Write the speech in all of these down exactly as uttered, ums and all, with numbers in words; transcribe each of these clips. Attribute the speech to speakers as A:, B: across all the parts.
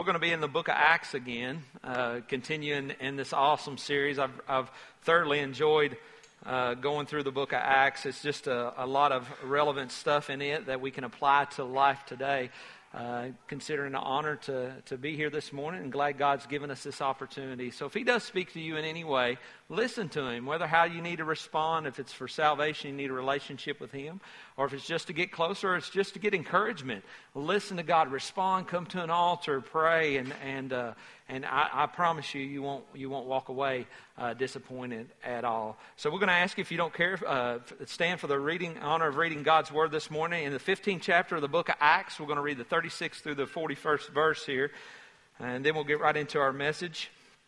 A: We're going to be in the book of Acts again, uh, continuing in this awesome series. I've, I've thoroughly enjoyed uh, going through the book of Acts. It's just a, a lot of relevant stuff in it that we can apply to life today. Uh, considering an honor to, to be here this morning, and glad God's given us this opportunity. So if He does speak to you in any way, listen to Him, whether how you need to respond, if it's for salvation, you need a relationship with Him, or if it's just to get closer, or it's just to get encouragement. Listen to God, respond, come to an altar, pray, and and uh, and I, I promise you, you won't you won't walk away uh, disappointed at all. So we're going to ask you, if you don't care, uh, stand for the reading honor of reading God's Word this morning. In the fifteenth chapter of the book of Acts, we're going to read the thirty-sixth through the forty-first verse here, and then we'll get right into our message.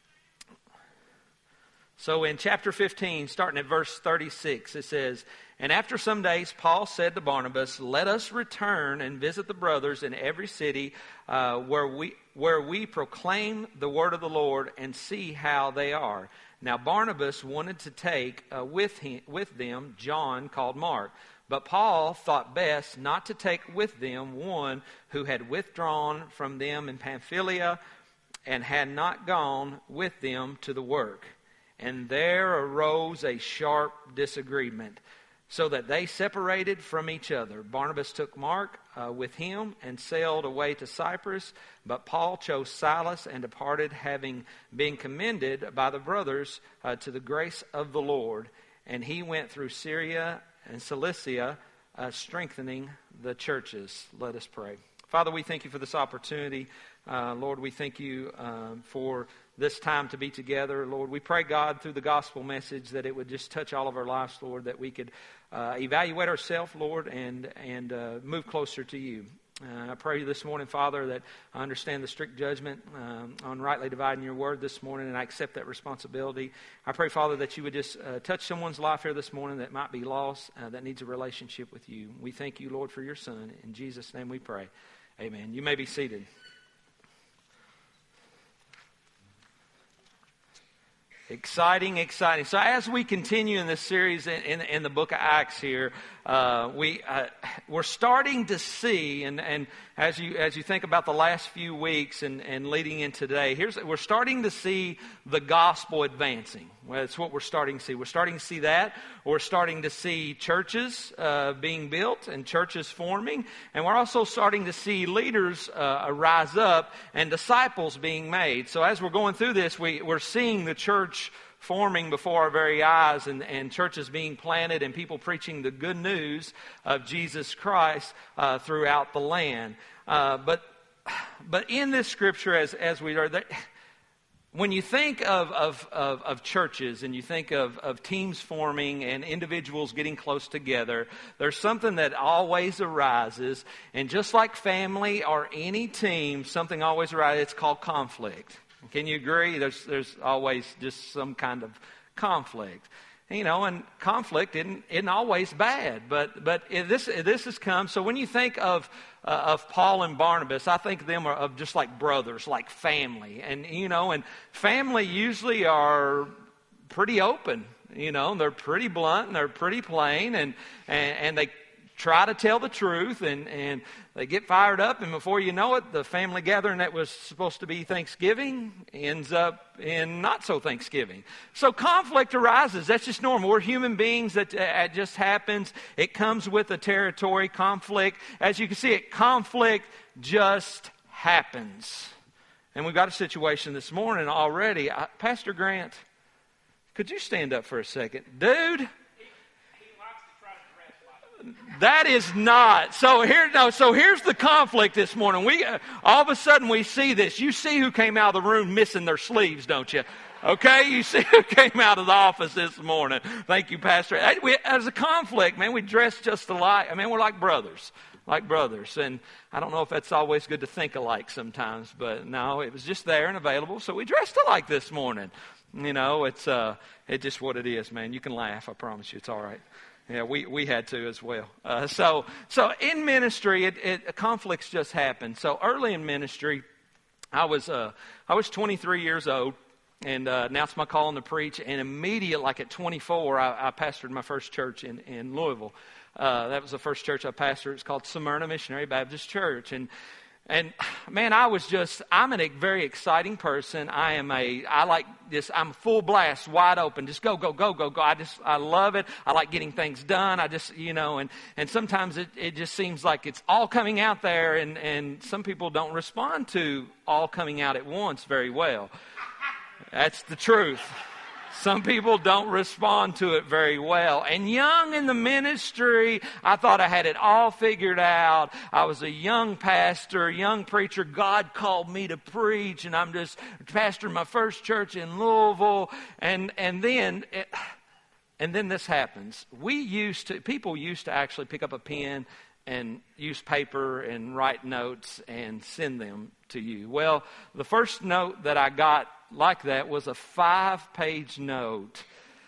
A: So in chapter fifteen, starting at verse thirty-six, it says, "And after some days Paul said to Barnabas, 'Let us return and visit the brothers in every city uh, where we where we proclaim the word of the Lord, and see how they are.' Now Barnabas wanted to take uh, with him, with them John called Mark. But Paul thought best not to take with them one who had withdrawn from them in Pamphylia and had not gone with them to the work. And there arose a sharp disagreement, so that they separated from each other. Barnabas took Mark uh, with him and sailed away to Cyprus, but Paul chose Silas and departed, having been commended by the brothers uh, to the grace of the Lord. And he went through Syria and Cilicia, uh, strengthening the churches." Let us pray. Father, we thank you for this opportunity. Uh, Lord, we thank you um, for this time to be together. Lord, we pray, God, through the gospel message, that it would just touch all of our lives, Lord, that we could uh, evaluate ourselves, Lord, and, and uh, move closer to you. Uh, I pray this morning, Father, that I understand the strict judgment um, on rightly dividing your word this morning, and I accept that responsibility. I pray, Father, that you would just uh, touch someone's life here this morning that might be lost, uh, that needs a relationship with you. We thank you, Lord, for your Son. In Jesus' name we pray. Amen. You may be seated. Exciting, exciting. So as we continue in this series in, in, in the book of Acts here, uh, we, uh, we're starting to see, and, and as you as you think about the last few weeks and, and leading in today, here's we're starting to see the gospel advancing. Well, that's what we're starting to see. We're starting to see that. We're starting to see churches uh, being built and churches forming. And we're also starting to see leaders uh, rise up and disciples being made. So as we're going through this, we, we're seeing the church forming before our very eyes, and, and churches being planted and people preaching the good news of Jesus Christ uh, throughout the land. Uh, but but in this scripture, as as we are there, when you think of, of, of, of churches and you think of, of teams forming and individuals getting close together, there's something that always arises. And just like family or any team, something always arises. It's called conflict. Can you agree? There's there's always just some kind of conflict. You know, and conflict isn't, isn't always bad, but but this this has come. So when you think of uh, of Paul and Barnabas, I think of them are of just like brothers, like family, and you know, and family usually are pretty open. You know, they're pretty blunt and they're pretty plain, and and, and they try to tell the truth, and, and they get fired up, and before you know it, the family gathering that was supposed to be Thanksgiving ends up in not so Thanksgiving. So conflict arises. That's just normal. We're human beings. That uh, it just happens. It comes with the territory. Conflict, as you can see, it conflict just happens. And we've got a situation this morning already. I, Pastor Grant, could you stand up for a second, dude? That is not. So here, no. So here's the conflict this morning. We uh, all of a sudden we see this. You see who came out of the room missing their sleeves, don't you? Okay, you see who came out of the office this morning. Thank you, Pastor. We, as a conflict, man, we dress just alike. I mean, we're like brothers, like brothers. And I don't know if that's always good to think alike sometimes, but no, it was just there and available. So we dressed alike this morning. You know, it's uh, it's just what it is, man. You can laugh. I promise you, it's all right. Yeah, we, we had to as well. Uh, so so in ministry, it, it conflicts just happen. So early in ministry, I was uh, I was twenty-three years old, and uh, announced my calling to preach. And immediately, like at twenty-four, I, I pastored my first church in in Louisville. Uh, that was the first church I pastored. It's called Smyrna Missionary Baptist Church, and And man, I was just, I'm a very exciting person. I am a, I like this, I'm full blast, wide open. Just go, go, go, go, go. I just, I love it. I like getting things done. I just, you know, and, and sometimes it, it just seems like it's all coming out there, and, and some people don't respond to all coming out at once very well. That's the truth. Some people don't respond to it very well. And young in the ministry, I thought I had it all figured out. I was a young pastor, young preacher. God called me to preach, and I'm just pastoring my first church in Louisville. And and then it, and then this happens. We used to people used to actually pick up a pen and use paper and write notes and send them to you. Well, the first note that I got like that was a five-page note.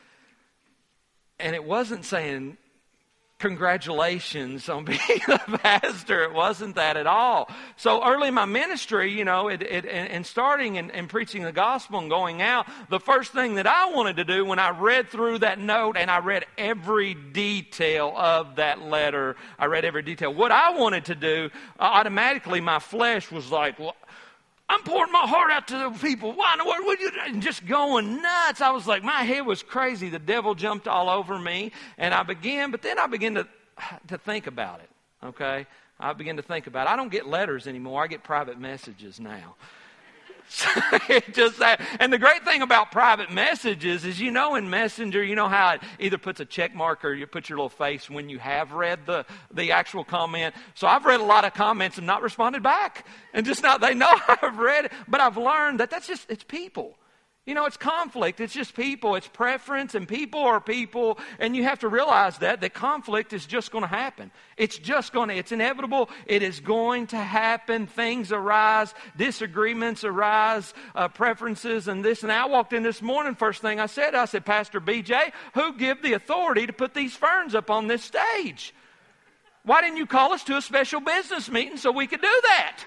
A: And it wasn't saying, congratulations on being a pastor. It wasn't that at all. So early in my ministry, you know, it, it, and starting and, and preaching the gospel and going out, the first thing that I wanted to do when I read through that note, and I read every detail of that letter, I read every detail. What I wanted to do, automatically my flesh was like, well, I'm pouring my heart out to the people. Why in the world would you? And just going nuts. I was like, my head was crazy. The devil jumped all over me. And I began, but then I began to, to think about it. Okay? I began to think about it. I don't get letters anymore. I get private messages now. So it just that. And the great thing about private messages is, you know, in Messenger, you know how it either puts a check mark or you put your little face when you have read the, the actual comment. So I've read a lot of comments and not responded back. And just not, they know I've read it. But I've learned that that's just, it's people. You know, it's conflict. It's just people. It's preference, and people are people. And you have to realize that, that conflict is just going to happen. It's just going to, it's inevitable. It is going to happen. Things arise. Disagreements arise. Uh, preferences and this and that. I walked in this morning, first thing I said, I said, Pastor B J, who give the authority to put these ferns up on this stage? Why didn't you call us to a special business meeting so we could do that?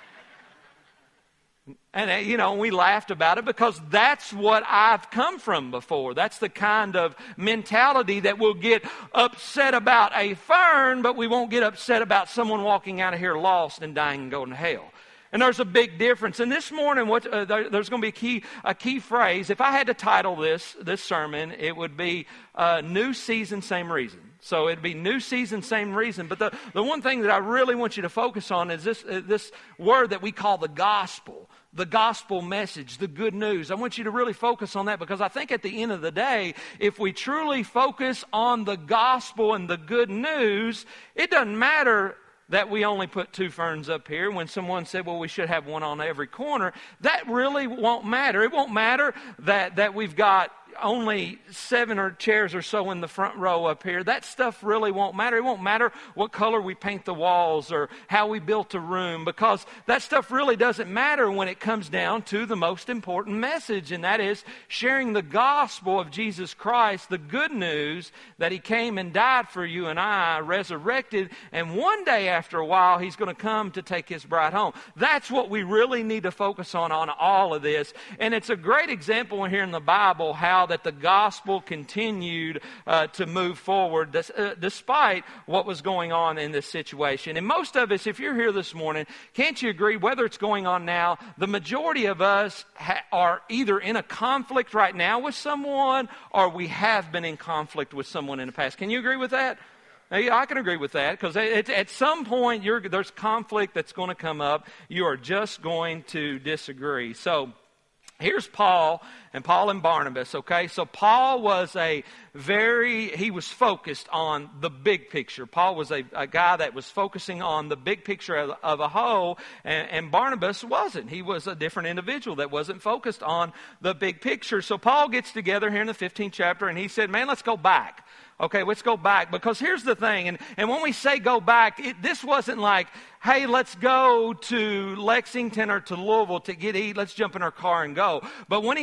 A: And, you know, we laughed about it because that's what I've come from before. That's the kind of mentality that we'll get upset about a fern, but we won't get upset about someone walking out of here lost and dying and going to hell. And there's a big difference. And this morning, what, uh, there, there's going to be a key, a key phrase. If I had to title this this sermon, it would be uh, New Season, Same Reason. So it'd be new season, same reason. But the, the one thing that I really want you to focus on is this, uh, this word that we call the gospel. The gospel message, the good news. I want you to really focus on that, because I think at the end of the day, if we truly focus on the gospel and the good news, it doesn't matter that we only put two ferns up here. When someone said, well, we should have one on every corner, that really won't matter. It won't matter that, that we've got only seven or chairs or so in the front row up here. That stuff really won't matter. It won't matter what color we paint the walls or how we built a room, because that stuff really doesn't matter when it comes down to the most important message, and that is sharing the gospel of Jesus Christ, the good news that He came and died for you and I, resurrected, and one day after a while He's going to come to take His bride home. That's what we really need to focus on on all of this. And it's a great example here in the Bible how that the gospel continued uh, to move forward des- uh, despite what was going on in this situation. And most of us, if you're here this morning, can't you agree, whether it's going on now, the majority of us ha- are either in a conflict right now with someone, or we have been in conflict with someone in the past. Can you agree with that? Now, yeah, I can agree with that, because at some point you're, there's conflict that's going to come up. You are just going to disagree. So here's Paul and Paul and Barnabas, okay? So Paul was a very, he was focused on the big picture. Paul was a, a guy that was focusing on the big picture of, of a whole, and, and Barnabas wasn't. He was a different individual that wasn't focused on the big picture. So Paul gets together here in the fifteenth chapter, and he said, man, let's go back. Okay, let's go back, because here's the thing, and, and when we say go back, it, this wasn't like, hey, let's go to Lexington or to Louisville to get eat, let's jump in our car and go. But when he said, let's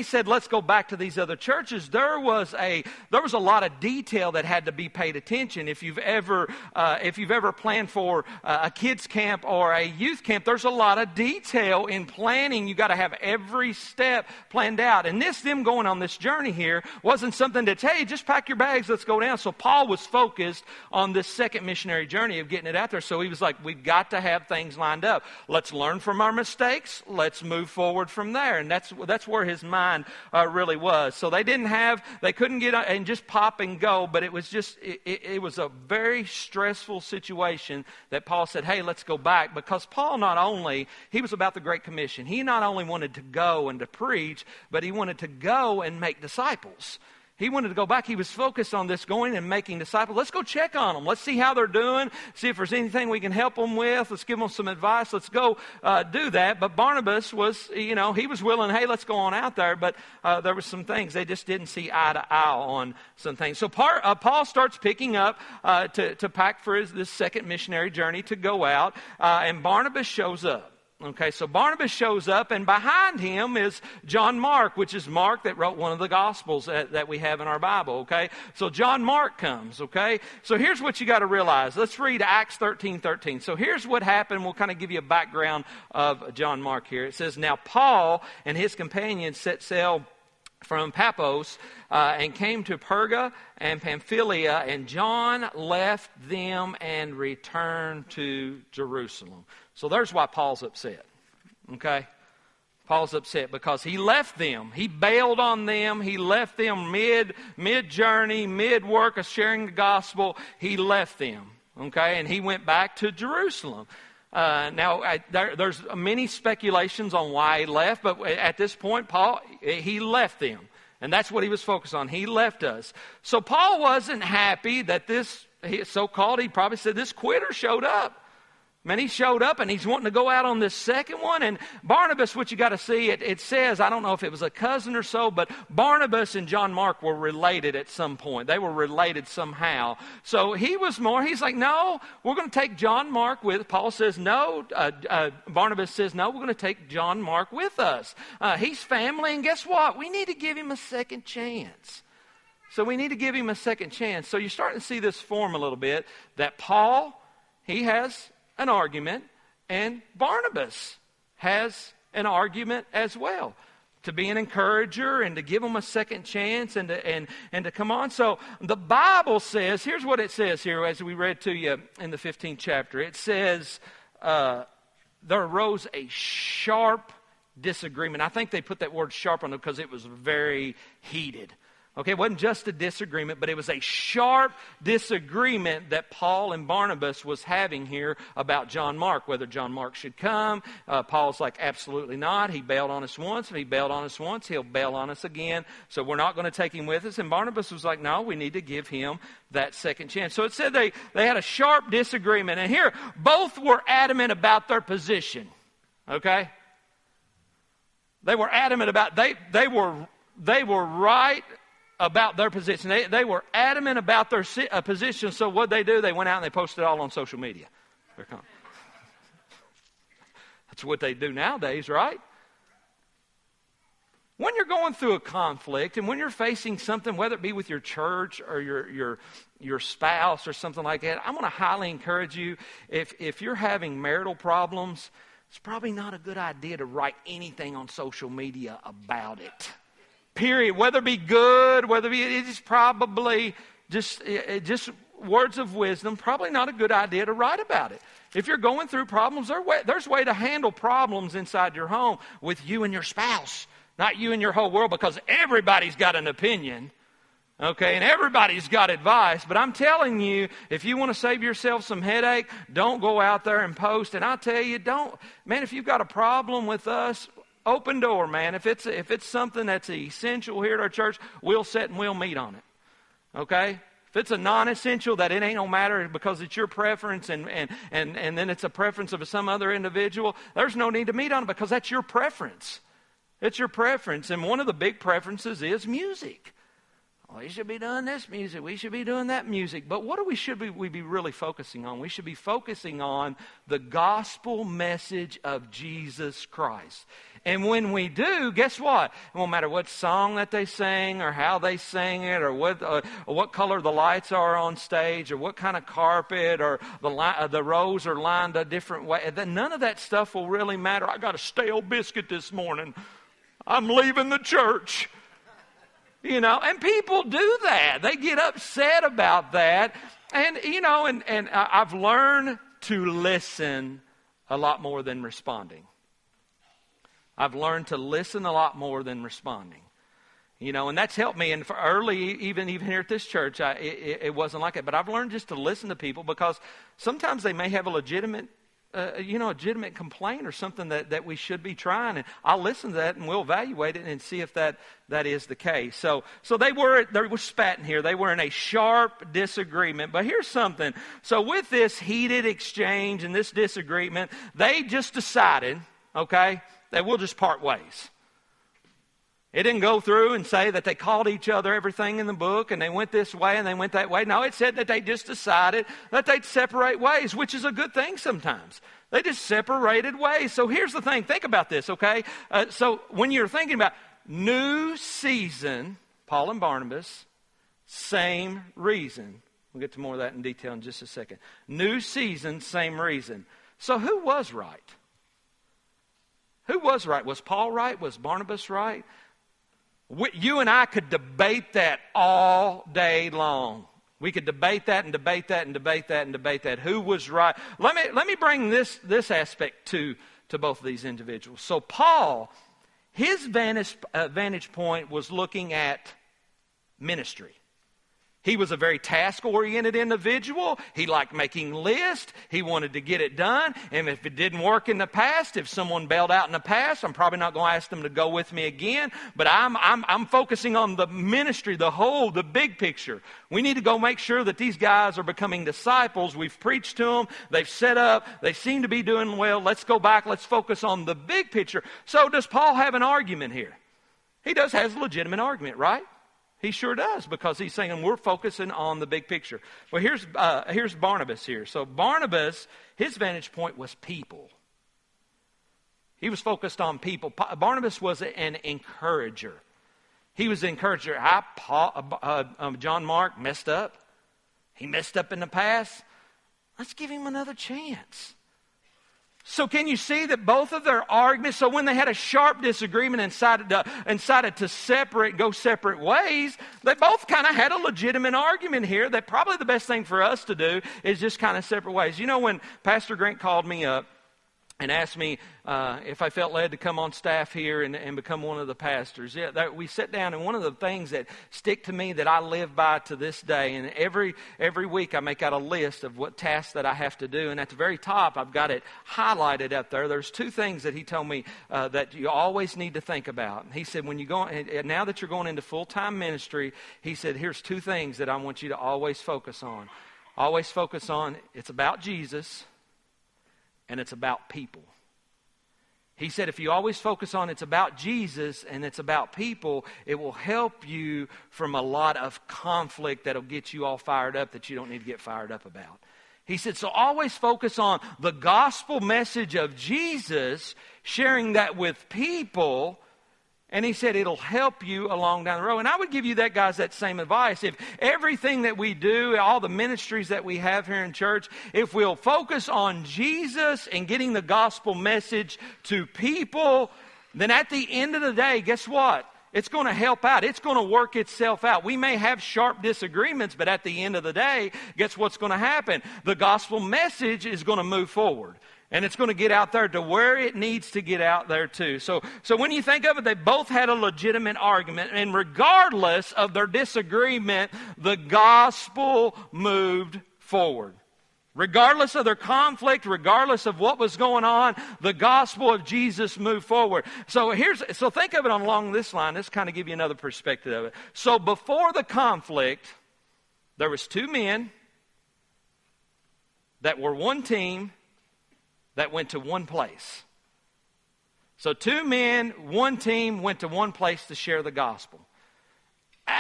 A: let's go back to these other churches, there was a there was a lot of detail that had to be paid attention. If you've ever uh, if you've ever planned for uh, a kids camp or a youth camp, there's a lot of detail in planning. You got to have every step planned out. And this them going on this journey here wasn't something that, hey, just pack your bags, let's go down. So Paul was focused on this second missionary journey of getting it out there. So he was like, we've got to have things lined up. Let's learn from our mistakes. Let's move forward from there. And that's that's where his mind uh, really was. So they didn't have, they couldn't get and just pop and go, but it was just, it, it, it was a very stressful situation that Paul said, hey, let's go back. Because Paul not only, he was about the Great Commission. He not only wanted to go and to preach, but he wanted to go and make disciples. He wanted to go back. He was focused on this, going and making disciples. Let's go check on them. Let's see how they're doing. See if there's anything we can help them with. Let's give them some advice. Let's go uh, do that. But Barnabas was, you know, he was willing, hey, let's go on out there. But uh, there were some things. They just didn't see eye to eye on some things. So part, uh, Paul starts picking up uh, to, to pack for his this second missionary journey to go out. Uh, and Barnabas shows up. Okay, so Barnabas shows up, and behind him is John Mark, which is Mark that wrote one of the Gospels that, that we have in our Bible, okay? So John Mark comes, okay? So here's what you got to realize. Let's read Acts thirteen thirteen. So here's what happened. We'll kind of give you a background of John Mark here. It says, now Paul and his companions set sail from Paphos uh, and came to Perga and Pamphylia, and John left them and returned to Jerusalem. So there's why Paul's upset, okay? Paul's upset because he left them. He bailed on them. He left them mid, mid-journey, mid-work of sharing the gospel. He left them, okay? And he went back to Jerusalem. Uh, now, I, there, there's many speculations on why he left, but at this point, Paul, he left them. And that's what he was focused on. He left us. So Paul wasn't happy that this so-called, he probably said, this quitter showed up. Man, he showed up and he's wanting to go out on this second one. And Barnabas, what you got to see, it, it says, I don't know if it was a cousin or so, but Barnabas and John Mark were related at some point. They were related somehow. So he was more, he's like, no, we're going to take John Mark with, Paul says, no, uh, uh, Barnabas says, no, we're going to take John Mark with us. Uh, he's family, and guess what? We need to give him a second chance. So we need to give him a second chance. So you're starting to see this form a little bit, that Paul, he has an argument, and Barnabas has an argument as well, to be an encourager and to give them a second chance and to, and, and to come on. So the Bible says, here's what it says here as we read to you in the fifteenth chapter. It says, uh, there arose a sharp disagreement. I think they put that word sharp on it because it was very heated. Okay, it wasn't just a disagreement, but it was a sharp disagreement that Paul and Barnabas was having here about John Mark, whether John Mark should come. Uh, Paul's like, absolutely not. He bailed on us once. If he bailed on us once, he'll bail on us again. So we're not going to take him with us. And Barnabas was like, no, we need to give him that second chance. So it said they, they had a sharp disagreement. And here, both were adamant about their position. Okay? They were adamant about, they, they were, they were right about their position. They, they were adamant about their uh, position. So what they do, they went out and they posted it all on social media. That's what they do nowadays, right? When you're going through a conflict and when you're facing something, whether it be with your church or your your your spouse or something like that, I'm going to highly encourage you, if if you're having marital problems, it's probably not a good idea to write anything on social media about it. Period. Whether it be good, whether it be, it is probably just, it, just words of wisdom, probably not a good idea to write about it. If you're going through problems, there way, there's a way to handle problems inside your home with you and your spouse, not you and your whole world, because everybody's got an opinion, okay, and everybody's got advice. But I'm telling you, if you want to save yourself some headache, don't go out there and post. And I tell you, don't, man, if you've got a problem with us, open door, man. If it's if it's something that's essential here at our church, we'll sit and we'll meet on it. Okay? If it's a non-essential that it ain't no matter because it's your preference and, and, and, and then it's a preference of some other individual, there's no need to meet on it because that's your preference. It's your preference. And one of the big preferences is music. we should be doing this music. We should be doing that music. But what do we should be, we be really focusing on? We should be focusing on the gospel message of Jesus Christ. And when we do, guess what? It won't matter what song that they sing or how they sing it or what uh, or what color the lights are on stage or what kind of carpet or the li- uh, the rows are lined a different way. None of that stuff will really matter. I got a stale biscuit this morning. I'm leaving the church. You know, and people do that. They get upset about that. And, you know, and, and I've learned to listen a lot more than responding. I've learned to listen a lot more than responding. You know, and that's helped me. And for early, even even here at this church, I, it, it wasn't like that. But I've learned just to listen to people because sometimes they may have a legitimate, uh, you know, a legitimate complaint or something that, that we should be trying. And I'll listen to that and we'll evaluate it and see if that, that is the case. So so they were they were spatting here. They were in a sharp disagreement. But here's something. So with this heated exchange and this disagreement, they just decided, okay, that we'll just part ways. It didn't go through and say that they called each other everything in the book and they went this way and they went that way. No, it said that they just decided that they'd separate ways, which is a good thing sometimes. They just separated ways. So here's the thing. Think about this, okay? Uh, so when you're thinking about new season, Paul and Barnabas, same reason. We'll get to more of that in detail in just a second. New season, same reason. So who was right? Who was right? Was Paul right? Was Barnabas right? We, you and I could debate that all day long. We could debate that and debate that and debate that and debate that. Who was right? Let me let me bring this this aspect to to both of these individuals. So Paul, his vantage uh, vantage point was looking at ministry. He was a very task-oriented individual. He liked making lists. He wanted to get it done. And if it didn't work in the past, if someone bailed out in the past, I'm probably not going to ask them to go with me again. But I'm, I'm, I'm focusing on the ministry, the whole, the big picture. We need to go make sure that these guys are becoming disciples. We've preached to them. They've set up. They seem to be doing well. Let's go back. Let's focus on the big picture. So does Paul have an argument here? He does have a legitimate argument, right? He sure does, because he's saying we're focusing on the big picture. Well, here's uh, here's Barnabas here. So Barnabas, his vantage point was people. He was focused on people. Barnabas was an encourager. He was an encourager. I, Paul, uh, um, John Mark messed up. He messed up in the past. Let's give him another chance. So can you see that both of their arguments, so when they had a sharp disagreement and decided to, and decided to separate, go separate ways, they both kind of had a legitimate argument here that probably the best thing for us to do is just kind of separate ways. You know, when Pastor Grant called me up and asked me uh, if I felt led to come on staff here and, and become one of the pastors. Yeah, that, we sat down, and one of the things that stick to me that I live by to this day, and every every week I make out a list of what tasks that I have to do, and at the very top I've got it highlighted up there. There's two things that he told me uh, that you always need to think about. And he said, when you go, and now that you're going into full-time ministry, he said, here's two things that I want you to always focus on. Always focus on, it's about Jesus, and it's about people. He said if you always focus on it's about Jesus and it's about people, it will help you from a lot of conflict that'll get you all fired up that you don't need to get fired up about. He said, so always focus on the gospel message of Jesus, sharing that with people. And he said it'll help you along down the road. And I would give you that, guys, that same advice. If everything that we do, all the ministries that we have here in church, if we'll focus on Jesus and getting the gospel message to people, then at the end of the day, guess what? It's going to help out. It's going to work itself out. We may have sharp disagreements, but at the end of the day, guess what's going to happen? The gospel message is going to move forward. And it's going to get out there to where it needs to get out there too. So, so when you think of it, they both had a legitimate argument. And regardless of their disagreement, the gospel moved forward. Regardless of their conflict, regardless of what was going on, the gospel of Jesus moved forward. So here's, so think of it along this line. This kind of give you another perspective of it. So before the conflict, there was two men that were one team that went to one place. So two men, one team went to one place to share the gospel.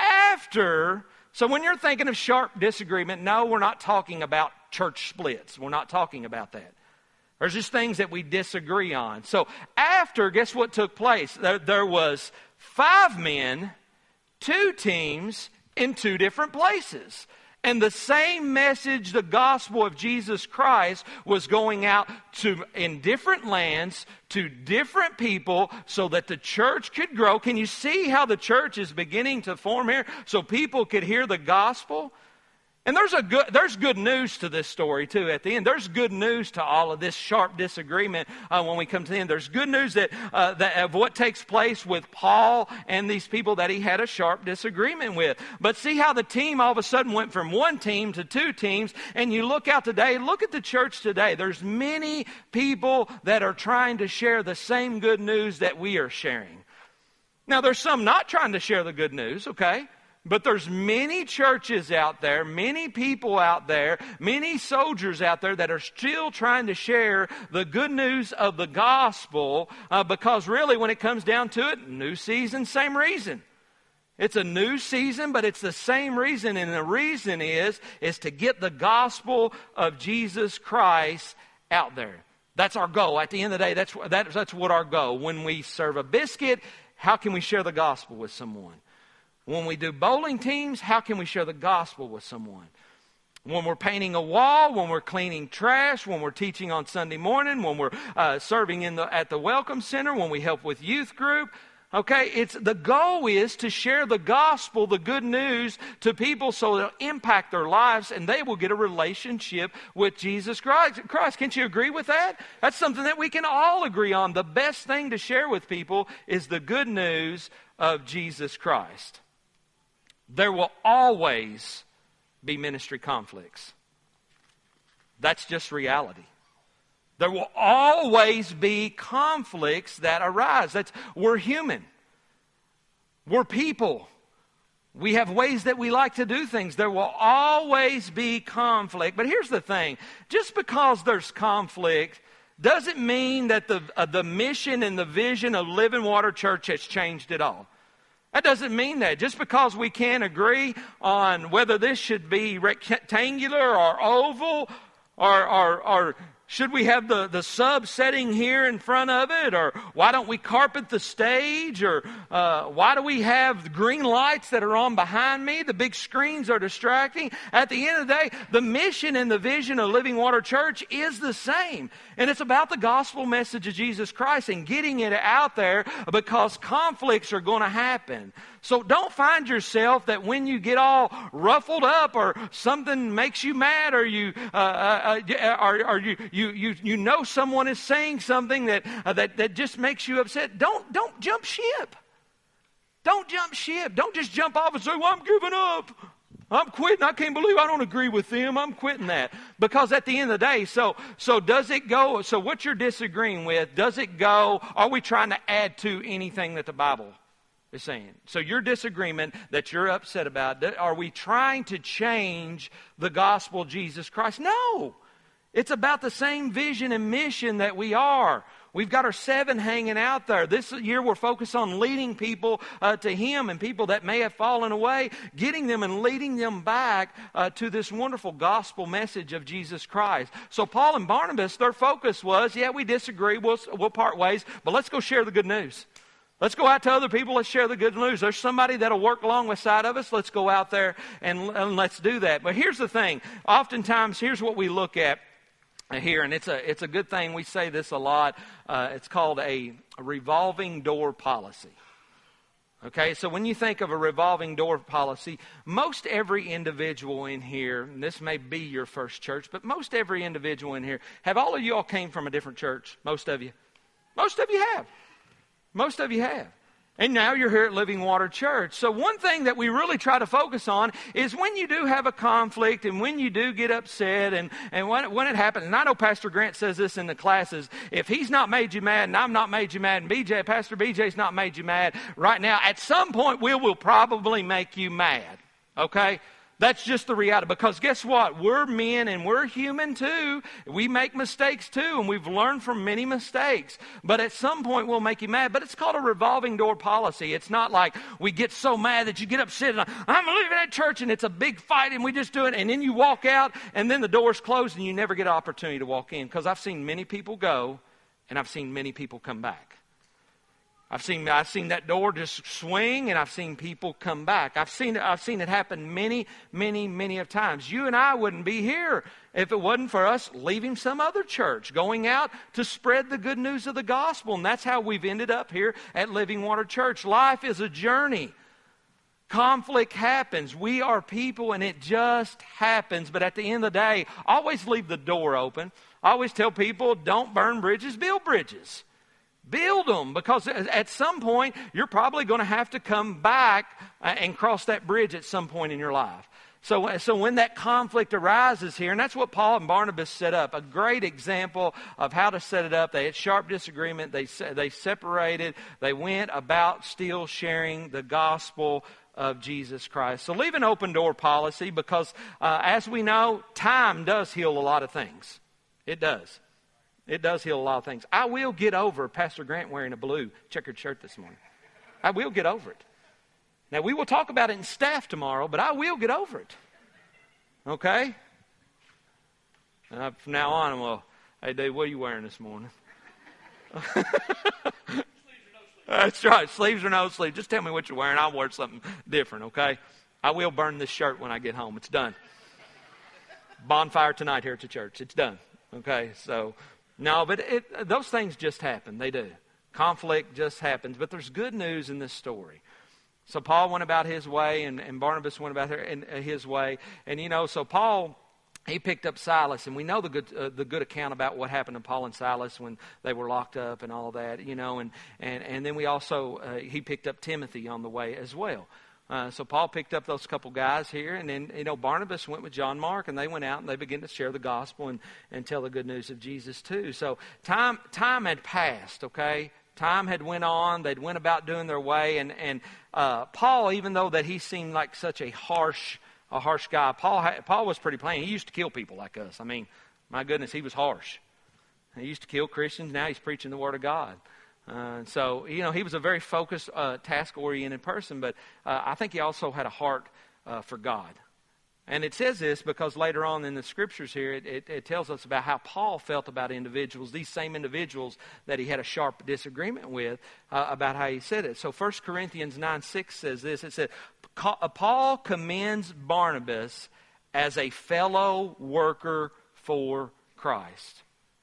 A: after, so when you're thinking of sharp disagreement, no, we're not talking about church splits. We're not talking about that. There's just things that we disagree on. So after, guess what took place? There, there was five men, two teams in two different places. And the same message, the gospel of Jesus Christ, was going out to in different lands, to different people, so that the church could grow. Can you see how the church is beginning to form here? So people could hear the gospel. And there's a good, there's good news to this story, too, at the end. There's good news to all of this sharp disagreement uh, when we come to the end. There's good news that, uh, that of what takes place with Paul and these people that he had a sharp disagreement with. But see how the team all of a sudden went from one team to two teams. And you look out today, look at the church today. There's many people that are trying to share the same good news that we are sharing. Now, there's some not trying to share the good news, okay? But there's many churches out there, many people out there, many soldiers out there that are still trying to share the good news of the gospel uh, because really when it comes down to it, new season, same reason. It's a new season, but it's the same reason. And the reason is, is to get the gospel of Jesus Christ out there. That's our goal. At the end of the day, that's, that's, that's what our goal. When we serve a biscuit, how can we share the gospel with someone? When we do bowling teams, how can we share the gospel with someone? When we're painting a wall, when we're cleaning trash, when we're teaching on Sunday morning, when we're uh, serving in the, at the Welcome Center, when we help with youth group. Okay, it's the goal is to share the gospel, the good news to people so it'll impact their lives and they will get a relationship with Jesus Christ. Christ. Can't you agree with that? That's something that we can all agree on. The best thing to share with people is the good news of Jesus Christ. There will always be ministry conflicts. That's just reality. There will always be conflicts that arise. That's, we're human. We're people. We have ways that we like to do things. There will always be conflict. But here's the thing. Just because there's conflict doesn't mean that the, uh, the mission and the vision of Living Water Church has changed at all. That doesn't mean that. Just because we can't agree on whether this should be rectangular or oval or, or, or should we have the, the sub setting here in front of it? Or why don't we carpet the stage? Or uh, why do we have green lights that are on behind me? The big screens are distracting. At the end of the day, the mission and the vision of Living Water Church is the same. And it's about the gospel message of Jesus Christ and getting it out there because conflicts are going to happen. So don't find yourself that when you get all ruffled up or something makes you mad or you uh, uh, uh, or, or you, you you you know someone is saying something that uh, that that just makes you upset. Don't don't jump ship. Don't jump ship. Don't just jump off and say, "Well, I'm giving up. I'm quitting. I can't believe I don't agree with them. I'm quitting that." Because at the end of the day, so so does it go? So what you're disagreeing with, does it go? Are we trying to add to anything that the Bible is saying? So your disagreement that you're upset about, are we trying to change the gospel of Jesus Christ? No. It's about the same vision and mission that we are. We've got our seven hanging out there. This year we're focused on leading people uh, to Him and people that may have fallen away, getting them and leading them back uh, to this wonderful gospel message of Jesus Christ. So Paul and Barnabas, their focus was, yeah, we disagree, we'll, we'll part ways, but let's go share the good news. Let's go out to other people. Let's share the good news. There's somebody that'll work along beside of us. Let's go out there and, and let's do that. But here's the thing. Oftentimes, here's what we look at here, and it's a it's a good thing. We say this a lot. Uh, it's called a revolving door policy. Okay, so when you think of a revolving door policy, most every individual in here, and this may be your first church, but most every individual in here, have all of you all came from a different church? Most of you? Most of you have. Most of you have. And now you're here at Living Water Church. So one thing that we really try to focus on is when you do have a conflict and when you do get upset and, and when, when it happens, and I know Pastor Grant says this in the classes, if he's not made you mad and I'm not made you mad and B J, Pastor B J's not made you mad right now, at some point we will probably make you mad. Okay? That's just the reality. Because guess what? We're men and we're human too. We make mistakes too, and we've learned from many mistakes. But at some point we'll make you mad. But it's called a revolving door policy. It's not like we get so mad that you get upset and I'm leaving that church and it's a big fight and we just do it. And then you walk out and then the door's closed and you never get an opportunity to walk in. Because I've seen many people go and I've seen many people come back. I've seen I've seen that door just swing, and I've seen people come back. I've seen I've seen it happen many, many, many of times. You and I wouldn't be here if it wasn't for us leaving some other church, going out to spread the good news of the gospel. And that's how we've ended up here at Living Water Church. Life is a journey. Conflict happens. We are people, and it just happens. But at the end of the day, always leave the door open. I always tell people, don't burn bridges, build bridges. Build them, because at some point you're probably going to have to come back and cross that bridge at some point in your life. So, so when that conflict arises here, and that's what Paul and Barnabas set up, a great example of how to set it up. They had sharp disagreement. They they separated. They went about still sharing the gospel of Jesus Christ. So leave an open door policy, because uh, as we know, time does heal a lot of things. It does. It does heal a lot of things. I will get over Pastor Grant wearing a blue checkered shirt this morning. I will get over it. Now, we will talk about it in staff tomorrow, but I will get over it. Okay? Uh, from now on, well, hey, Dave, what are you wearing this morning? That's right. Sleeves or no sleeves. Just tell me what you're wearing. I'll wear something different, okay? I will burn this shirt when I get home. It's done. Bonfire tonight here at the church. It's done. Okay, so... No, but it, those things just happen. They do. Conflict just happens. But there's good news in this story. So Paul went about his way, and, and Barnabas went about his way. And, you know, so Paul, he picked up Silas. And we know the good uh, the good account about what happened to Paul and Silas when they were locked up and all that, you know. And, and, and then we also, uh, he picked up Timothy on the way as well. Uh, so Paul picked up those couple guys here, and then, you know, Barnabas went with John Mark, and they went out and they began to share the gospel and, and tell the good news of Jesus too. So time time had passed, okay? Time had went on. They'd went about doing their way, and and uh, Paul, even though that he seemed like such a harsh a harsh guy, Paul Paul was pretty plain. He used to kill people like us. I mean, my goodness, he was harsh. He used to kill Christians. Now he's preaching the Word of God. Uh, so, you know, he was a very focused, uh, task-oriented person, but uh, I think he also had a heart uh, for God. And it says this because later on in the scriptures here, it, it, it tells us about how Paul felt about individuals, these same individuals that he had a sharp disagreement with, uh, about how he said it. So First Corinthians nine six says this. It said, Paul commends Barnabas as a fellow worker for Christ.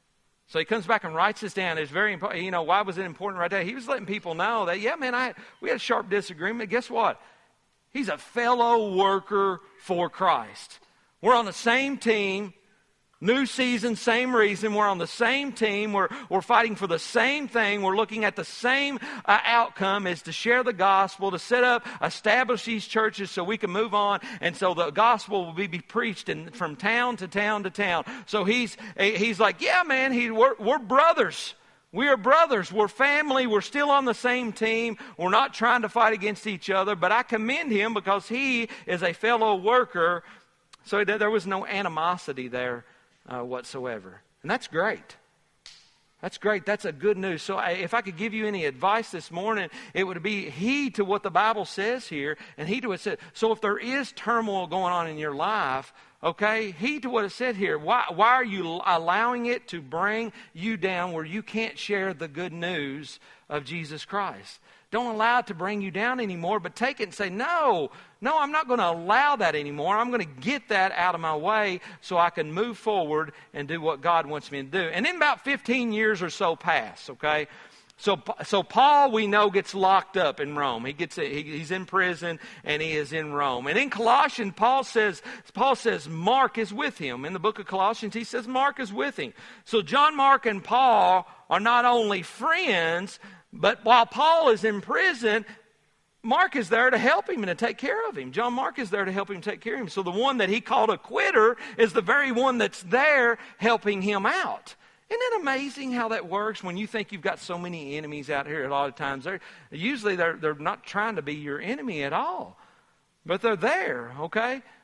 A: So he comes back and writes this down. It's very important. You know, why was it important right there? He was letting people know that, yeah, man, I we had a sharp disagreement. Guess what? He's a fellow worker for Christ. We're on the same team. New season, same reason. We're on the same team. We're, we're fighting for the same thing. We're looking at the same uh, outcome, is to share the gospel, to set up, establish these churches so we can move on. And so the gospel will be, be preached in, from town to town to town. So he's he's like, yeah, man, he, we're, we're brothers. We are brothers. We're family. We're still on the same team. We're not trying to fight against each other. But I commend him because he is a fellow worker. So there was no animosity there Uh, whatsoever. And that's great. That's great. That's a good news. So I, if I could give you any advice this morning, it would be heed to what the Bible says here, and heed to what it says. So if there is turmoil going on in your life, okay, heed to what it said here. Why, why are you allowing it to bring you down where you can't share the good news of Jesus Christ? Don't allow it to bring you down anymore, but take it and say, no, no, I'm not going to allow that anymore. I'm going to get that out of my way so I can move forward and do what God wants me to do. And then about fifteen years or so pass, okay? So, so Paul, we know, gets locked up in Rome. He gets he, he's in prison, and he is in Rome. And in Colossians, Paul says Paul says Mark is with him. In the book of Colossians, he says Mark is with him. So John Mark and Paul are not only friends, but while Paul is in prison, Mark is there to help him and to take care of him. John Mark is there to help him take care of him. So the one that he called a quitter is the very one that's there helping him out. Isn't it amazing how that works when you think you've got so many enemies out here? A lot of times, they're, usually they're, they're not trying to be your enemy at all. But they're there, okay?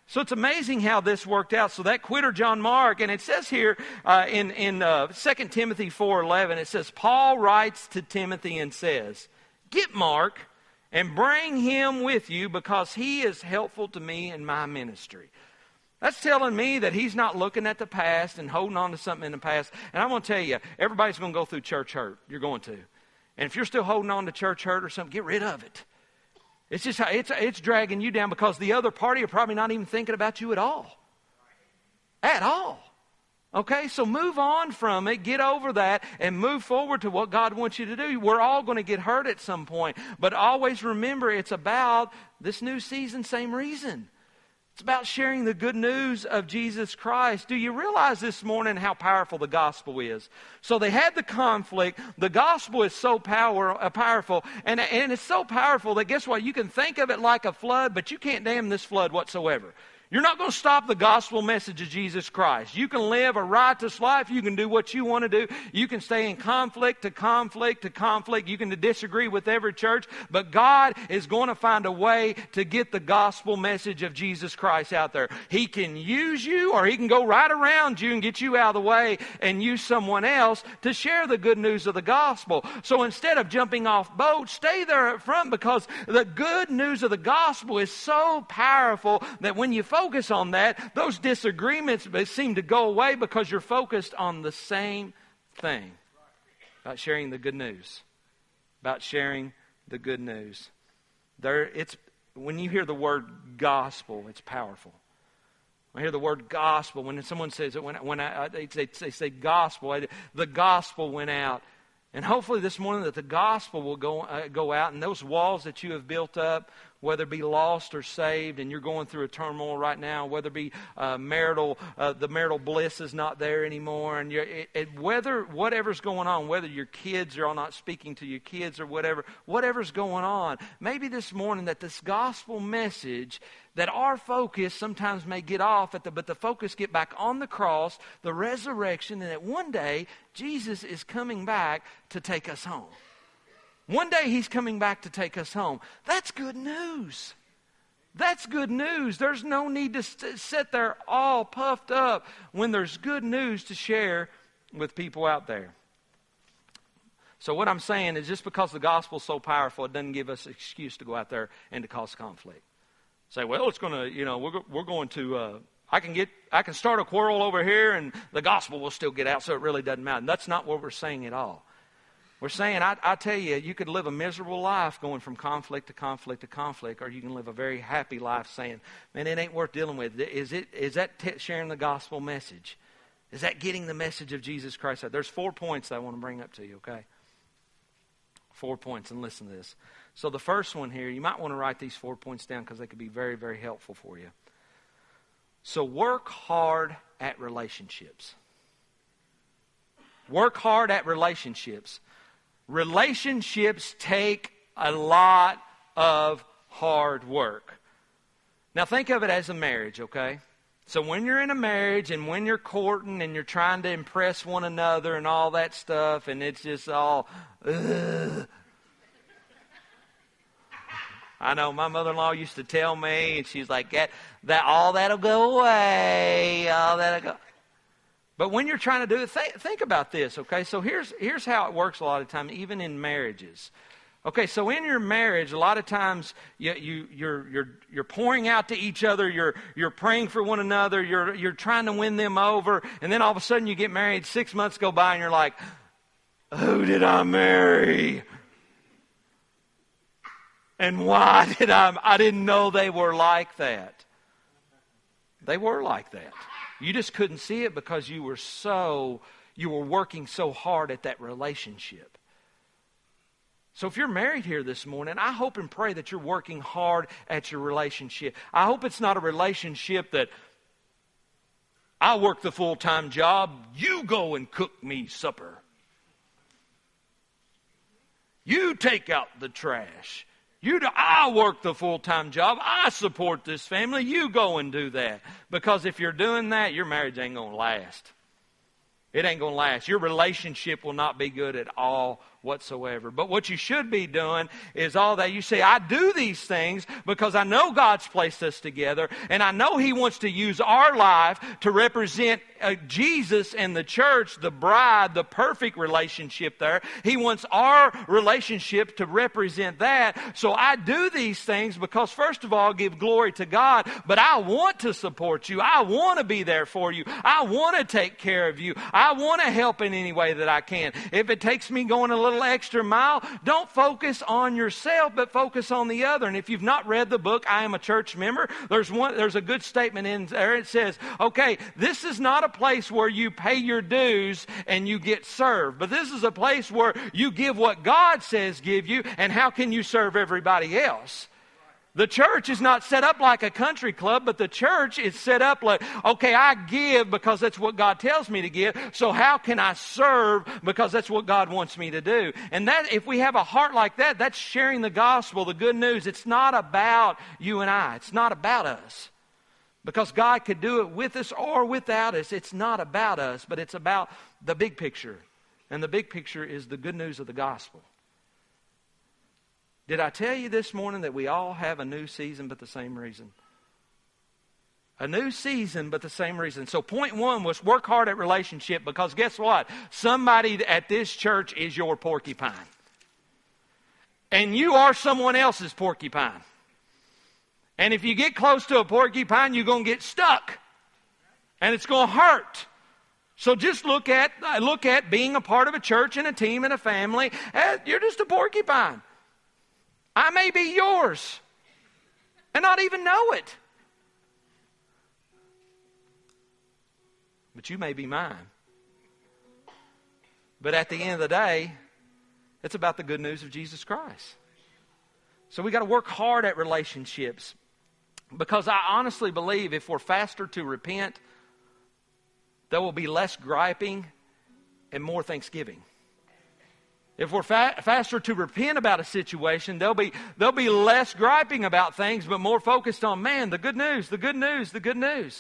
A: So it's amazing how this worked out. So that quitter John Mark, and it says here uh, in, in uh, Second Timothy four eleven, it says, Paul writes to Timothy and says, get Mark and bring him with you because he is helpful to me in my ministry. That's telling me that he's not looking at the past and holding on to something in the past. And I'm going to tell you, everybody's going to go through church hurt. You're going to. And if you're still holding on to church hurt or something, get rid of it. It's just, it's, it's dragging you down because the other party are probably not even thinking about you at all. At all. Okay, so move on from it, get over that, and move forward to what God wants you to do. We're all going to get hurt at some point. But always remember, it's about this new season, same reason. It's about sharing the good news of Jesus Christ. Do you realize this morning how powerful the gospel is? So they had the conflict. The gospel is so power, uh, powerful. And, and it's so powerful that guess what? You can think of it like a flood, but you can't dam this flood whatsoever. You're not going to stop the gospel message of Jesus Christ. You can live a righteous life. You can do what you want to do. You can stay in conflict to conflict to conflict. You can disagree with every church. But God is going to find a way to get the gospel message of Jesus Christ out there. He can use you, or He can go right around you and get you out of the way and use someone else to share the good news of the gospel. So instead of jumping off boat, stay there up front, because the good news of the gospel is so powerful that when you focus on that, those disagreements seem to go away because you're focused on the same thing. About sharing the good news. About sharing the good news. There, it's when you hear the word gospel, it's powerful. When I hear the word gospel, when someone says it, when, when I, they, say, they say gospel, the gospel went out. And hopefully this morning that the gospel will go uh, go out, and those walls that you have built up, whether it be lost or saved, and you're going through a turmoil right now, whether it be uh, marital, uh, the marital bliss is not there anymore, and you're, it, it, whether whatever's going on, whether your kids are not speaking to your kids or whatever, whatever's going on, maybe this morning that this gospel message, that our focus sometimes may get off at the, but the focus get back on the cross, the resurrection, and that one day Jesus is coming back to take us home. One day He's coming back to take us home. That's good news. That's good news. There's no need to st- sit there all puffed up when there's good news to share with people out there. So what I'm saying is, just because the gospel is so powerful, it doesn't give us an excuse to go out there and to cause conflict. Say, well, it's going to, you know, we're, we're going to, uh, I can get, I can start a quarrel over here and the gospel will still get out, so it really doesn't matter. And that's not what we're saying at all. We're saying, I, I tell you, you could live a miserable life going from conflict to conflict to conflict, or you can live a very happy life saying, man, it ain't worth dealing with. Is it? Is that t- sharing the gospel message? Is that getting the message of Jesus Christ out? There's four points that I want to bring up to you, okay? Four points, and listen to this. So the first one here, you might want to write these four points down because they could be very, very helpful for you. So work hard at relationships. Work hard at relationships. Relationships take a lot of hard work. Now think of it as a marriage, okay? So when you're in a marriage and when you're courting and you're trying to impress one another and all that stuff, and it's just all, ugh. I know my mother-in-law used to tell me, and she's like, that, that all that'll go away, all that'll go. But when you're trying to do it, think, think about this, okay? So here's here's how it works a lot of time, even in marriages. Okay, so in your marriage, a lot of times you, you you're you're you're pouring out to each other, you're you're praying for one another, you're you're trying to win them over, and then all of a sudden you get married. Six months go by, and you're like, "Who did I marry? And why did I? I didn't know they were like that. They were like that." You just couldn't see it because you were so, you were working so hard at that relationship. So if you're married here this morning, I hope and pray that you're working hard at your relationship. I hope it's not a relationship that I work the full-time job, you go and cook me supper. You take out the trash. You do, I work the full-time job. I support this family. You go and do that. Because if you're doing that, your marriage ain't going to last. It ain't going to last. Your relationship will not be good at all whatsoever. But what you should be doing is all that. You say, I do these things because I know God's placed us together, and I know He wants to use our life to represent uh, Jesus and the church, the bride, the perfect relationship there. He wants our relationship to represent that. So I do these things because, first of all, give glory to God, but I want to support you. I want to be there for you. I want to take care of you. I want to help in any way that I can. If it takes me going a little extra mile, don't focus on yourself, but focus on the other. And if you've not read the book, I Am a Church Member, there's one, there's a good statement in there. It says, okay, this is not a place where you pay your dues and you get served, but this is a place where you give what God says give you, and how can you serve everybody else? The church is not set up like a country club, but the church is set up like, okay, I give because that's what God tells me to give. So how can I serve because that's what God wants me to do? And that, if we have a heart like that, that's sharing the gospel, the good news. It's not about you and I. It's not about us. Because God could do it with us or without us. It's not about us, but it's about the big picture. And the big picture is the good news of the gospel. Did I tell you this morning that we all have a new season but the same reason? A new season but the same reason. So point one was work hard at relationship, because guess what? Somebody at this church is your porcupine. And you are someone else's porcupine. And if you get close to a porcupine, you're going to get stuck. And it's going to hurt. So just look at, look at being a part of a church and a team and a family. You're just a porcupine. I may be yours and not even know it. But you may be mine. But at the end of the day, it's about the good news of Jesus Christ. So we got to work hard at relationships, because I honestly believe if we're faster to repent, there will be less griping and more thanksgiving. If we're fa- faster to repent about a situation, there'll be, there'll be less griping about things, but more focused on, man, the good news, the good news, the good news.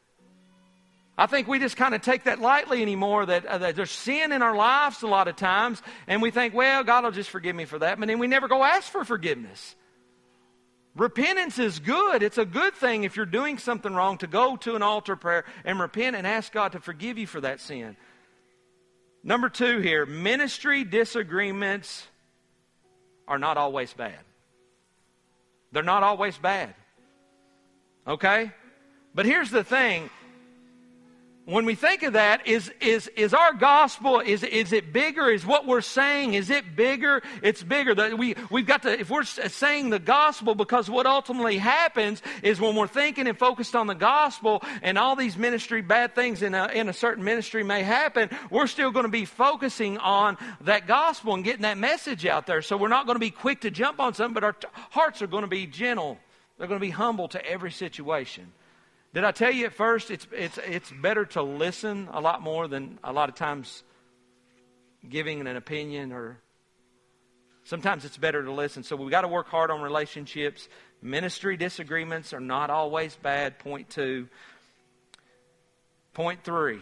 A: I think we just kind of take that lightly anymore, that, uh, that there's sin in our lives a lot of times, and we think, well, God will just forgive me for that, but then we never go ask for forgiveness. Repentance is good. It's a good thing if you're doing something wrong to go to an altar prayer and repent and ask God to forgive you for that sin. Number two here, ministry disagreements are not always bad. They're not always bad. Okay? But here's the thing. When we think of that, is, is, is our gospel, is, is it bigger? Is what we're saying, is it bigger? It's bigger. That we, we've got to, if we're saying the gospel, because what ultimately happens is when we're thinking and focused on the gospel, and all these ministry bad things in a, in a certain ministry may happen, we're still going to be focusing on that gospel and getting that message out there. So we're not going to be quick to jump on something, but our t- hearts are going to be gentle. They're going to be humble to every situation. Did I tell you at first, it's it's it's better to listen a lot more than a lot of times giving an opinion, or sometimes it's better to listen. So we've got to work hard on relationships. Ministry disagreements are not always bad. Point two. Point three.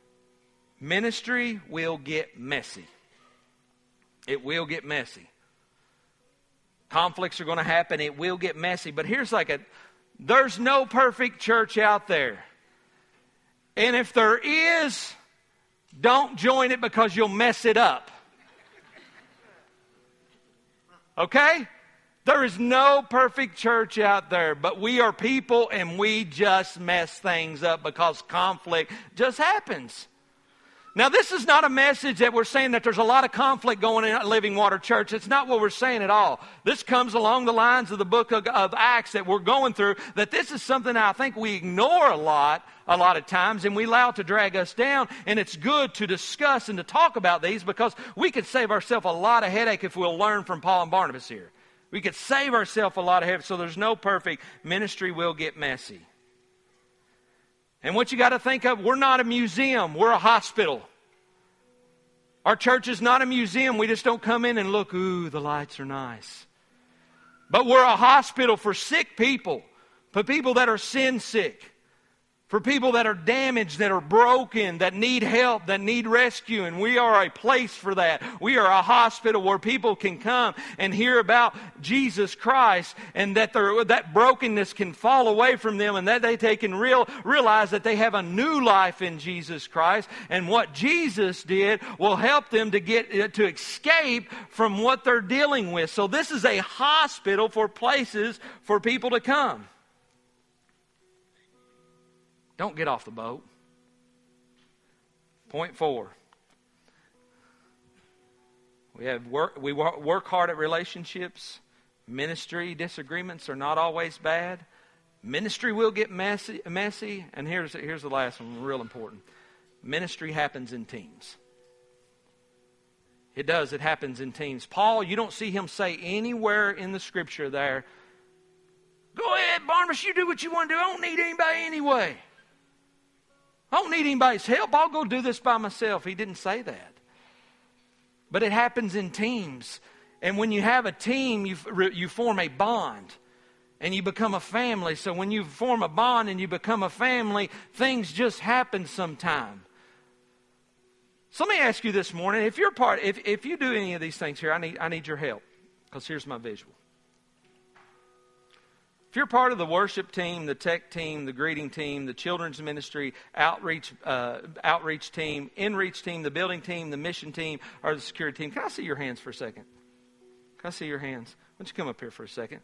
A: Ministry will get messy. It will get messy. Conflicts are going to happen. It will get messy. But here's like a... There's no perfect church out there. And if there is, don't join it because you'll mess it up. Okay? There is no perfect church out there, but we are people and we just mess things up because conflict just happens. Now, this is not a message that we're saying that there's a lot of conflict going on at Living Water Church. It's not what we're saying at all. This comes along the lines of the book of, of Acts that we're going through, that this is something that I think we ignore a lot, a lot of times, and we allow it to drag us down. And it's good to discuss and to talk about these, because we could save ourselves a lot of headache if we'll learn from Paul and Barnabas here. We could save ourselves a lot of headache. So there's no perfect. Ministry will get messy. And what you got to think of, we're not a museum, we're a hospital. Our church is not a museum. We just don't come in and look, ooh, the lights are nice. But we're a hospital for sick people, for people that are sin sick. For people that are damaged, that are broken, that need help, that need rescue. And we are a place for that. We are a hospital where people can come and hear about Jesus Christ, and that their, that brokenness can fall away from them, and that they, they can real, realize that they have a new life in Jesus Christ. And what Jesus did will help them to get to escape from what they're dealing with. So this is a hospital for places for people to come. Don't get off the boat. Point four. We have work, we work hard at relationships. Ministry disagreements are not always bad. Ministry will get messy, messy. And here's, here's the last one, real important. Ministry happens in teams. It does. It happens in teams. Paul, you don't see him say anywhere in the Scripture there, go ahead, Barnabas, you do what you want to do. I don't need anybody anyway. I don't need anybody's help. I'll go do this by myself. He didn't say that. But it happens in teams. And when you have a team, you, you form a bond. And you become a family. So when you form a bond and you become a family, things just happen sometime. So let me ask you this morning. If you're part, if, if you do any of these things here, I need, I need your help. Because here's my visual. If you're part of the worship team, the tech team, the greeting team, the children's ministry, outreach uh, outreach team, in-reach team, the building team, the mission team, or the security team, can I see your hands for a second? Can I see your hands? Why don't you come up here for a second?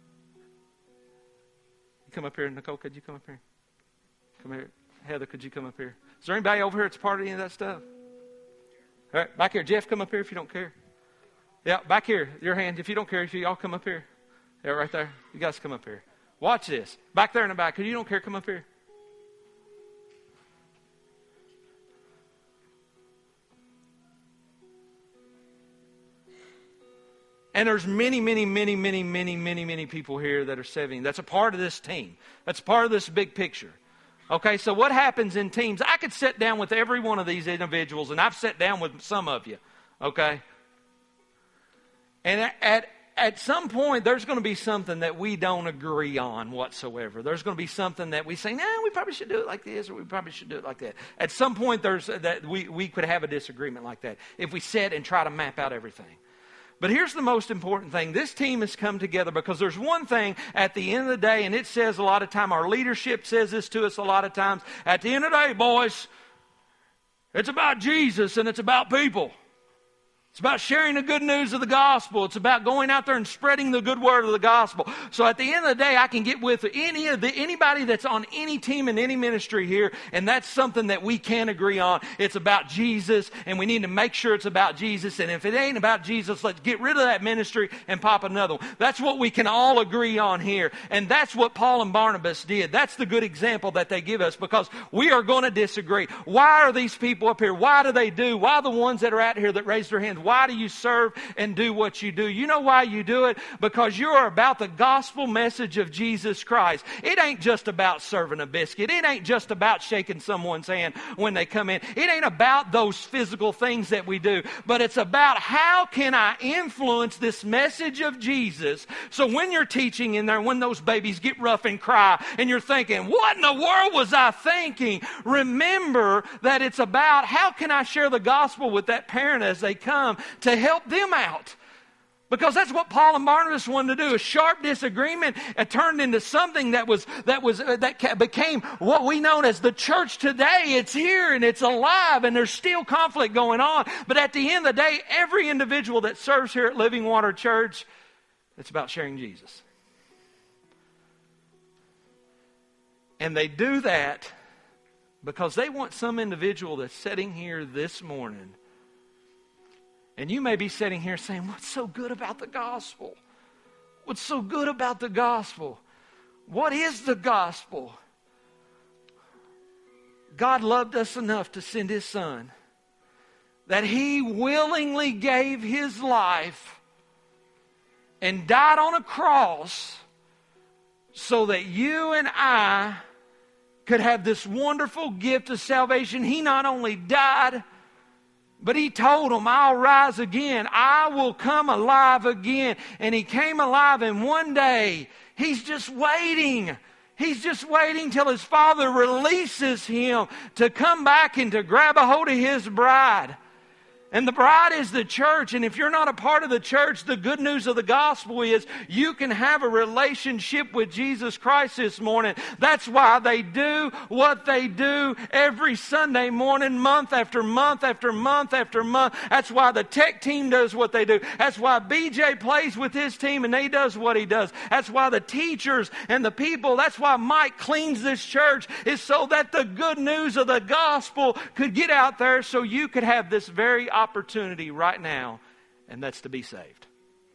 A: You come up here. Nicole, could you come up here? Come here. Heather, could you come up here? Is there anybody over here that's part of any of that stuff? All right, back here. Jeff, come up here if you don't care. Yeah, back here. Your hand. If you don't care, if you all come up here. Yeah, right there. You guys come up here. Watch this. Back there in the back. If you don't care, come up here. And there's many, many, many, many, many, many, many people here that are serving. That's a part of this team. That's part of this big picture. Okay, so what happens in teams? I could sit down with every one of these individuals, and I've sat down with some of you. Okay? And at, at At some point, there's going to be something that we don't agree on whatsoever. There's going to be something that we say, no, we probably should do it like this, or we probably should do it like that. At some point, there's that we, we could have a disagreement like that if we sit and try to map out everything. But here's the most important thing. This team has come together because there's one thing at the end of the day, and it says a lot of time, our leadership says this to us a lot of times. At the end of the day, boys, it's about Jesus and it's about people. It's about sharing the good news of the gospel. It's about going out there and spreading the good word of the gospel. So at the end of the day, I can get with any of the, anybody that's on any team in any ministry here, and that's something that we can agree on. It's about Jesus, and we need to make sure it's about Jesus. And if it ain't about Jesus, let's get rid of that ministry and pop another one. That's what we can all agree on here. And that's what Paul and Barnabas did. That's the good example that they give us, because we are going to disagree. Why are these people up here? Why do they do? Why the ones that are out here that raised their hands? Why do you serve and do what you do? You know why you do it? Because you're about the gospel message of Jesus Christ. It ain't just about serving a biscuit. It ain't just about shaking someone's hand when they come in. It ain't about those physical things that we do. But it's about how can I influence this message of Jesus, so when you're teaching in there, when those babies get rough and cry, and you're thinking, what in the world was I thinking? Remember that it's about how can I share the gospel with that parent as they come to help them out. Because that's what Paul and Barnabas wanted to do. A sharp disagreement uh, turned into something that was that was uh, that ca- became what we know as the church today. It's here and it's alive, and there's still conflict going on. But at the end of the day, every individual that serves here at Living Water Church, it's about sharing Jesus. And they do that because they want some individual that's sitting here this morning. And you may be sitting here saying, what's so good about the gospel? What's so good about the gospel? What is the gospel? God loved us enough to send His Son, that He willingly gave His life and died on a cross so that you and I could have this wonderful gift of salvation. He not only died, but He told them, I'll rise again. I will come alive again. And He came alive, and one day He's just waiting. He's just waiting till his Father releases him to come back and to grab a hold of his bride. And the bride is the church. And if you're not a part of the church, the good news of the gospel is you can have a relationship with Jesus Christ this morning. That's why they do what they do every Sunday morning, month after month after month after month. That's why the tech team does what they do. That's why B J plays with his team and he does what he does. That's why the teachers and the people, that's why Mike cleans this church, is so that the good news of the gospel could get out there so you could have this very opportunity right now, and that's to be saved.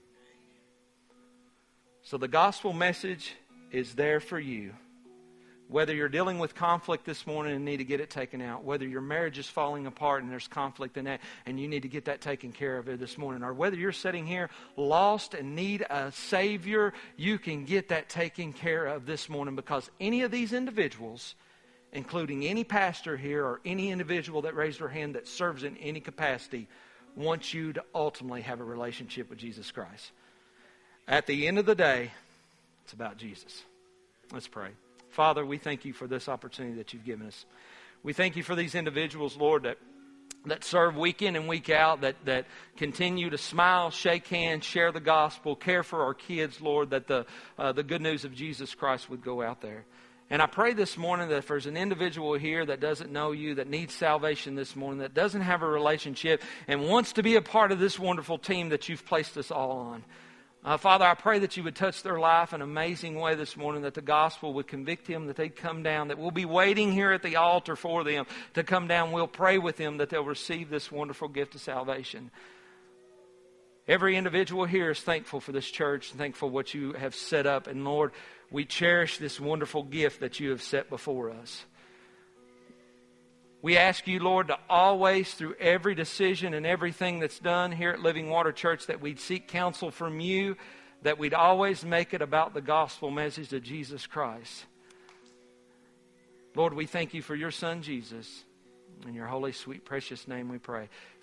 A: So the gospel message is there for you. Whether you're dealing with conflict this morning and need to get it taken out, whether your marriage is falling apart and there's conflict in that and you need to get that taken care of this morning, or whether you're sitting here lost and need a Savior, you can get that taken care of this morning, because any of these individuals, including any pastor here or any individual that raised their hand that serves in any capacity, wants you to ultimately have a relationship with Jesus Christ. At the end of the day, it's about Jesus. Let's pray. Father, we thank you for this opportunity that you've given us. We thank you for these individuals, Lord, that that serve week in and week out, that, that continue to smile, shake hands, share the gospel, care for our kids, Lord, that the, uh, the good news of Jesus Christ would go out there. And I pray this morning that if there's an individual here that doesn't know you, that needs salvation this morning, that doesn't have a relationship and wants to be a part of this wonderful team that you've placed us all on. Uh, Father, I pray that you would touch their life in an amazing way this morning, that the gospel would convict him, that they'd come down, that we'll be waiting here at the altar for them to come down. We'll pray with them that they'll receive this wonderful gift of salvation. Every individual here is thankful for this church and thankful for what you have set up. And Lord, we cherish this wonderful gift that you have set before us. We ask you, Lord, to always, through every decision and everything that's done here at Living Water Church, that we'd seek counsel from you, that we'd always make it about the gospel message of Jesus Christ. Lord, we thank you for your Son, Jesus. In your holy, sweet, precious name we pray.